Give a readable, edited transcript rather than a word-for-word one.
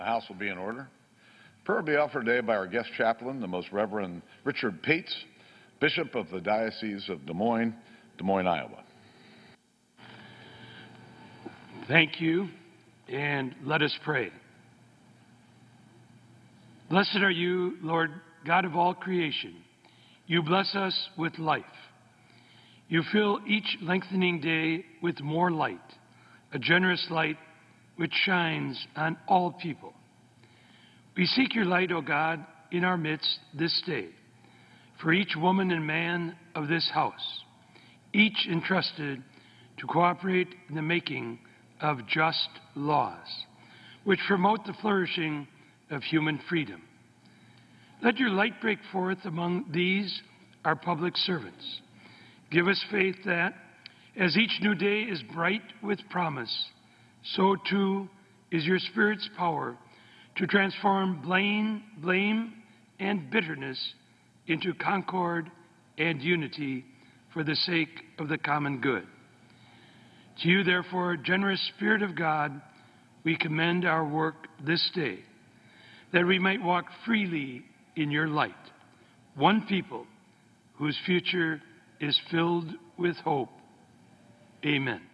The House will be in order. Prayer will be offered today by our guest chaplain, the Most Reverend Richard Pates, Bishop of the Diocese of Des Moines, Iowa. Thank you, and let us pray. Blessed are you, Lord God of all creation. You bless us with life. You fill each lengthening day with more light, a generous light which shines on all people. We seek your light, O God, in our midst this day, for each woman and man of this house, each entrusted to cooperate in the making of just laws, which promote the flourishing of human freedom. Let your light break forth among these, our public servants. Give us faith that, as each new day is bright with promise, so too is your Spirit's power to transform blame and bitterness into concord and unity for the sake of the common good. To you, therefore, generous Spirit of God, we commend our work this day, that we might walk freely in your light, one people whose future is filled with hope. Amen.